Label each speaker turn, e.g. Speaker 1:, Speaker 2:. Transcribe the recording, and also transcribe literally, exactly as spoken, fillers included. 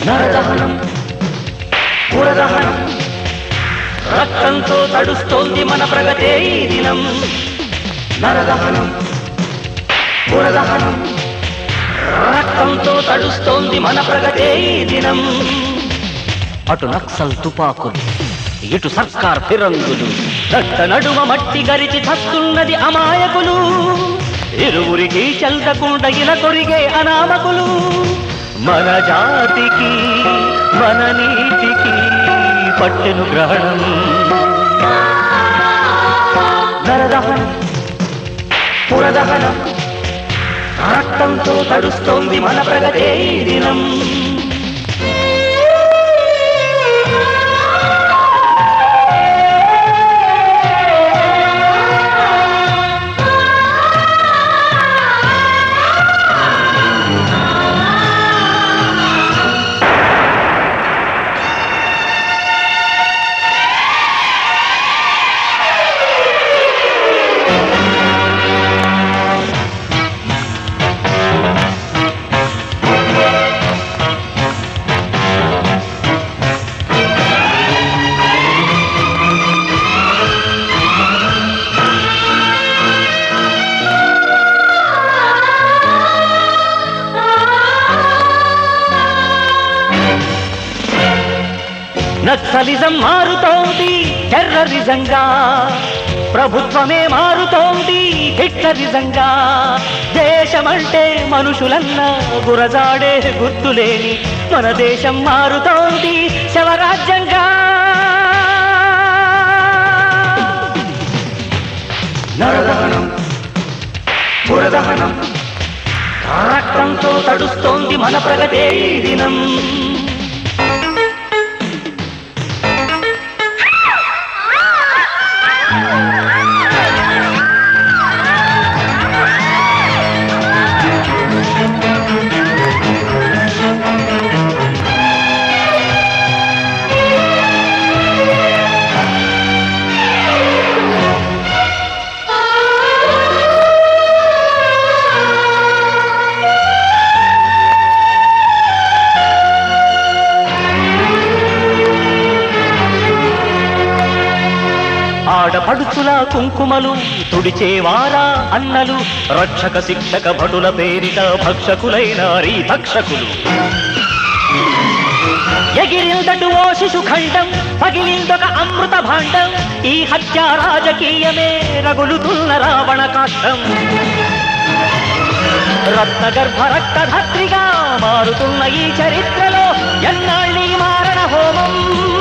Speaker 1: నరదహనం పురదహనం రక్తంతో తడుస్తోంది మన ప్రగతే ఈ దినం నరదహనం పురదహనం రక్తంతో తడుస్తోంది మన ప్రగతే ఈ దినం అటు నక్సల్ తుపాకులు ఇటు సర్కార్ ఫిరంగులు రక్త నడుమ మట్టి గరిచి చస్తున్నది అమాయకులు ఇరువురికి చెల్దకుండా ఇలా కొరిగే అనామకులు మన జాతికి మన నీతికి పట్టెను గ్రహణం నరదహనం పురదహనం రక్తంతో తడుస్తోంది మన ప్రగతే ఈ దినం నక్సలిజం మారుతోంది టెర్రరిజంగా ప్రభుత్వమే మారుతోంది హిట్లరిజంగా దేశమంటే మనుషులన్న గురజాడే గుర్తులేని మన దేశం మారుతోంది శవరాజ్యంగా నరదహనం పురదహనం రక్తంతో తడుస్తోంది మన ప్రగతే ఈ దినం ఆడపడుచుల కుంకుమలు తుడిచేవారా అన్నలు రక్షక శిక్షక భటుల పేరిట భక్షకులైనారీ భక్షకులు ఎగిరిందటు ఓ శిశుఖండం పగిలిందొక అమృత భాండం ఈ హత్య రాజకీయమే రగులుతున్న రావణ కాష్టం రత్నగర్భ రక్తధాత్రిగా మారుతున్న ఈ చరిత్రలో ఎన్నాళ్ళీ మారణ హోమం